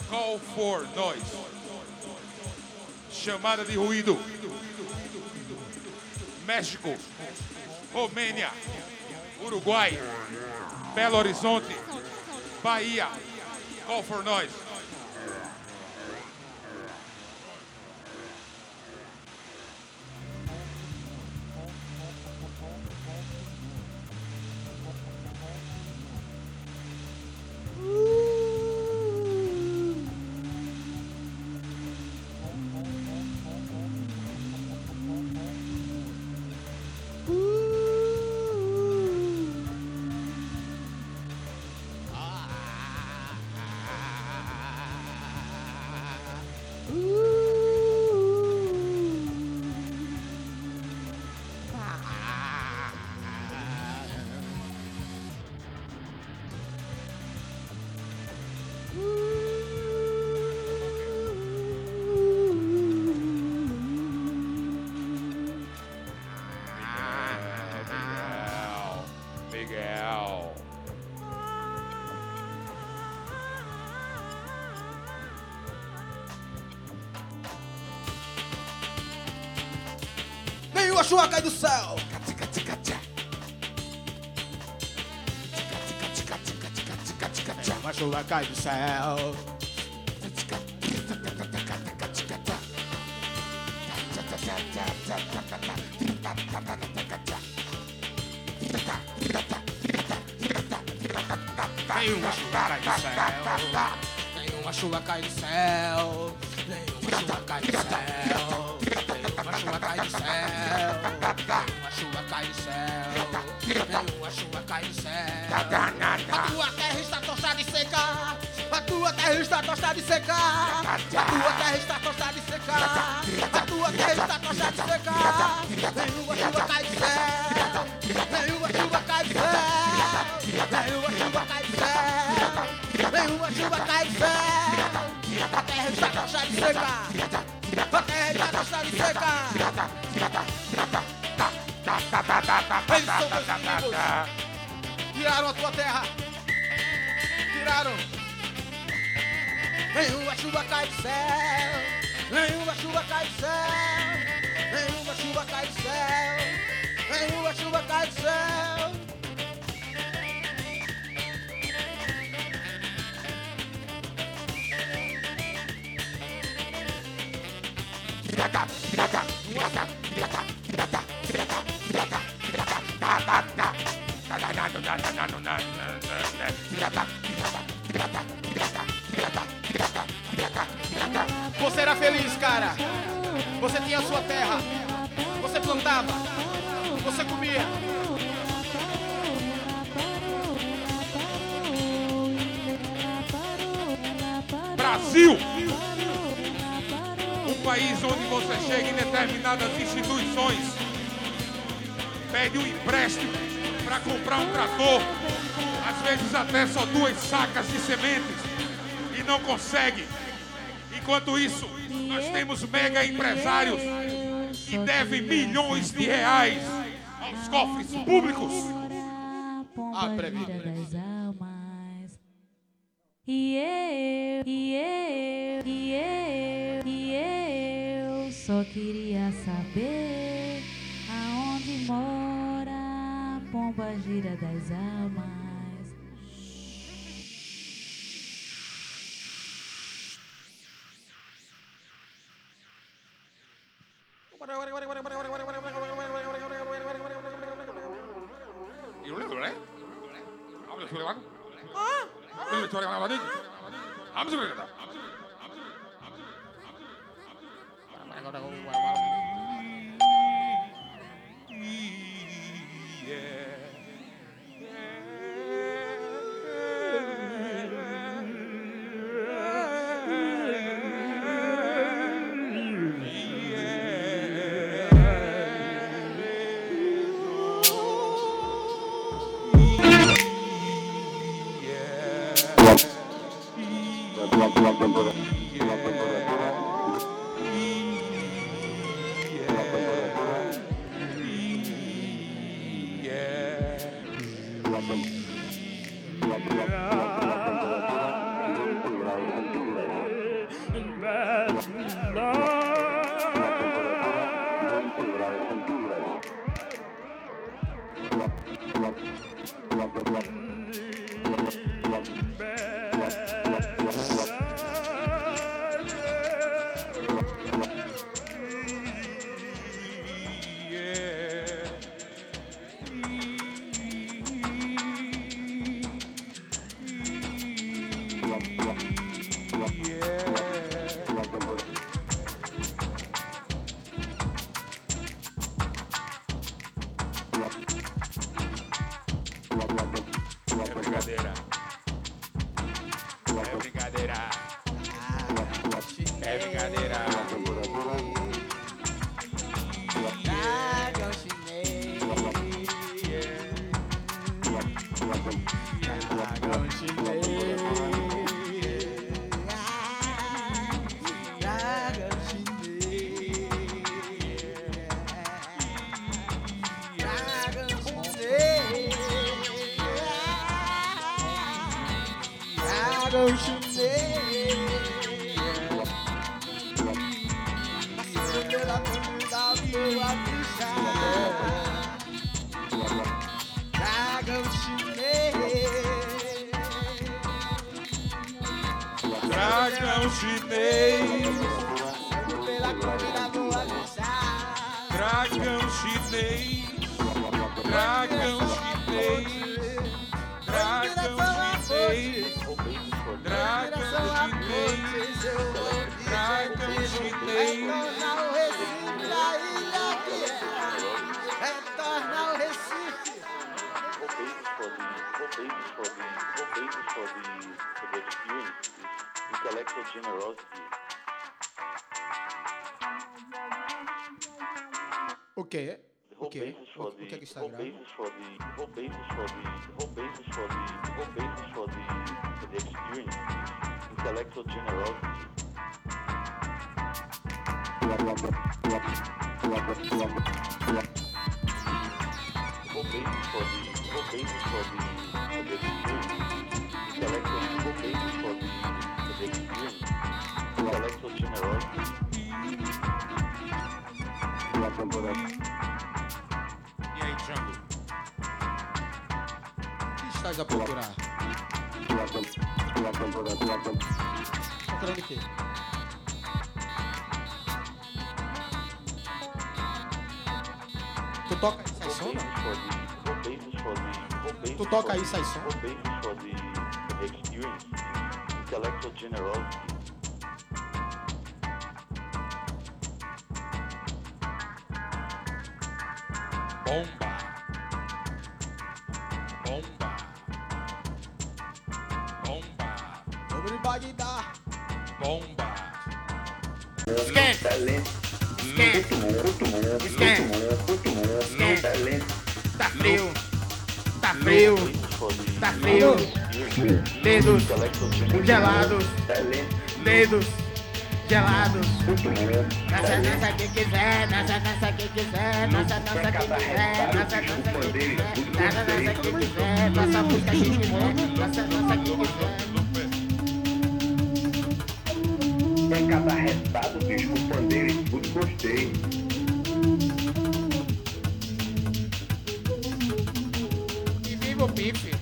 Call for noise. Chamada de ruído. México, Romênia, Uruguai, Belo Horizonte, Bahia. Call for noise. Miguel. Nenhuma chuva cai do céu. Nenhuma chuva cai do céu. Nenhuma chuva cai do céu. Nenhuma chuva cai do céu. Nenhuma chuva cai do céu. Nenhuma chuva cai do céu. Nenhuma chuva cai do céu. Nenhuma chuva cai do céu. A tua terra está tostada e seca. A tua terra está tostada e seca. A tua terra está tostada e seca. A tua terra está tostada e seca. Nenhuma chuva cai do céu. Nenhuma chuva cai do céu. Nenhuma chuva cai do céu. Nenhuma chuva cai do céu. A terra está tostada e seca. A terra está tostada e seca. Eles são meus inimigos. Tiraram a tua terra. Tiraram. Nenhuma chuva cai do céu. Nenhuma chuva cai do céu. Nenhuma chuva cai do céu. Nenhuma chuva cai do céu. Você era feliz, cara. Você tinha a sua terra. Você plantava. Você comia. Brasil! Um país onde você chega em determinadas instituições, pede um empréstimo para comprar um trator, às vezes até só 2 sacas de sementes, e não consegue. Enquanto isso, nós temos mega empresários que devem milhões de reais aos cofres públicos. Eu só queria saber aonde mora a pomba gira das almas. Dragão chinês. Dragão chinês. Dragão chinês. Dragão chinês. Dragão chinês. Dragão chinês. Retorna ao Recife. Intellectual generosity. O quê? O que que está grave? for the experience. Intellectual generosity. Intellectual generosity. E aí, Django? O que estás a procurar? Procurando o quê? Tu toca aí, sai som, não? Tu toca aí, sai som? For the experience. Intellectual generosity. Bomba. Bomba. Bomba. Sobre Bagdá. Bomba. Esquenta. Tá frio. Tá frio. Tá frio. Dedos gelados. Dedos gelados. Dança, dança quem quiser. Dança, dança quem quiser. Dança, dança quem quiser. Dança, dança quem quiser. Dança, dança quem quiser. Dança a música quem quiser. Dança, dança quem quiser. É cada retado, bicho, com pandeiro e tudo, gostei. E viva o pife.